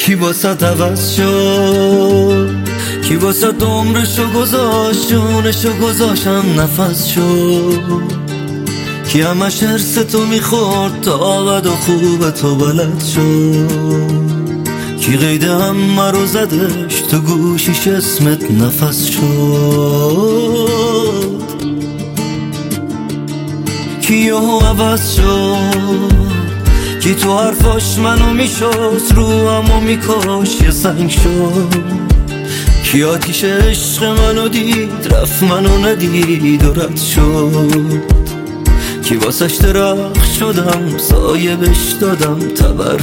کی واسه عوض شد، کی واسه عمرشو گذاشت، جونشو گذاشتم نفس شد. کی همش حرس تو میخورد تا بد و خوب تو بلد شد. کی قید همه رو زدش تو گوشیش اسمت نفس شد. کی یهو عوض شد، کی تو حرفاش منو میشست، رو همو میکاش یه سنگ شد. کی آتیش عشق منو دید رفت منو ندید و رد شد. کی واسش درخت شدم سایه بش دادم تبر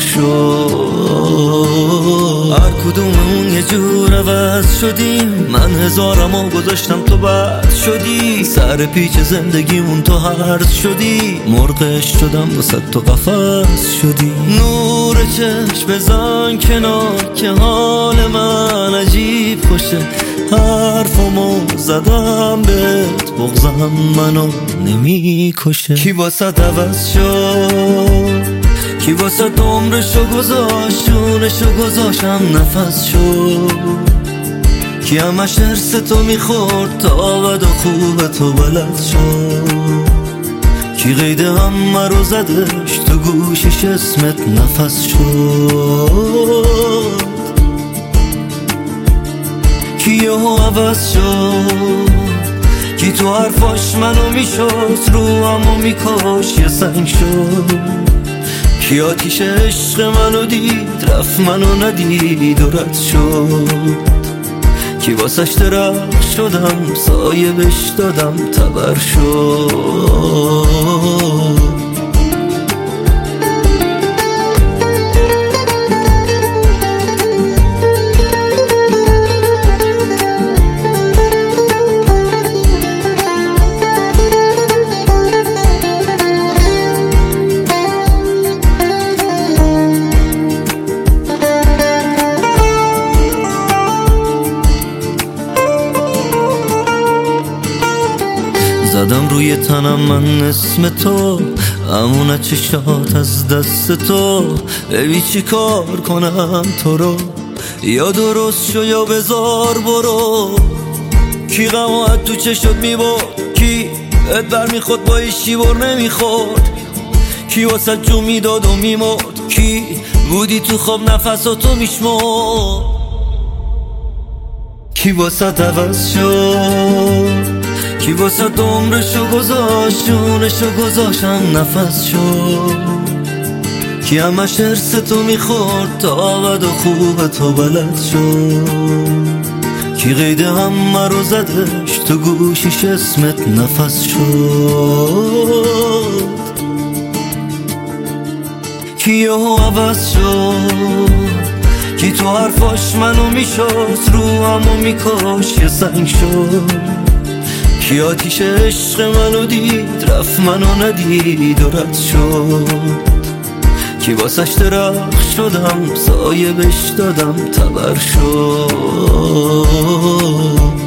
شد. هر کدوممون یه جور عوض شدیم، من هزارمو گذاشتم تو بد شدی. سر پیچ زندگیمون تو هرز شدی، مرغش شدم واسه تو قفس شدی. نور چشم بزن کنار که حال من عجیب خوشه. حرفمو زدم بهت بغضم منو نمی کشه. کی واسه عوض شد، کی واسه عمرشو گذاشت، جونشو گذاشتم نفس شد. کی همش حرس تو میخورد تا بد و خوب تو بلد شد. کی قید همه رو زدش تو گوشیش اسمت نفس شد. کی یهو عوض شد، کی تو حرفاش منو میشست، رو همو میکاش یه سنگ شد. کی آتیش عشق منو دید رفت منو ندید و رد شد. کی واسش درخت شدم سایه بش دادم تبر شد. زدم روی تنم من اسم تو، امونه چشات از دست تو. ببین چی کار کنم تو رو، یا درست شو یا بذار برو. کی غمات تو چشات میبرد، کی ات بر میخورد با ایشی بر نمیخورد. کی واسه جو میداد و میمرد، کی بودی تو خواب نفساتو میشمرد. کی واسه عوض شد، کی واسه عمرشو گذاشت، جونشو گذاشتم نفس شد. کی همش حرس تو میخورد تا بد و خوب تو بلد شد. کی قید همه رو زدش تو گوشیش اسمت نفس شد. کی یهو عوض شد، کی تو حرفاش منو میشست، رو همو میکاش یه سنگ شد. کی آتیش عشق منو دید رفت منو ندید و رد شد. کی واسش درخت شدم سایه بش دادم تبر شد.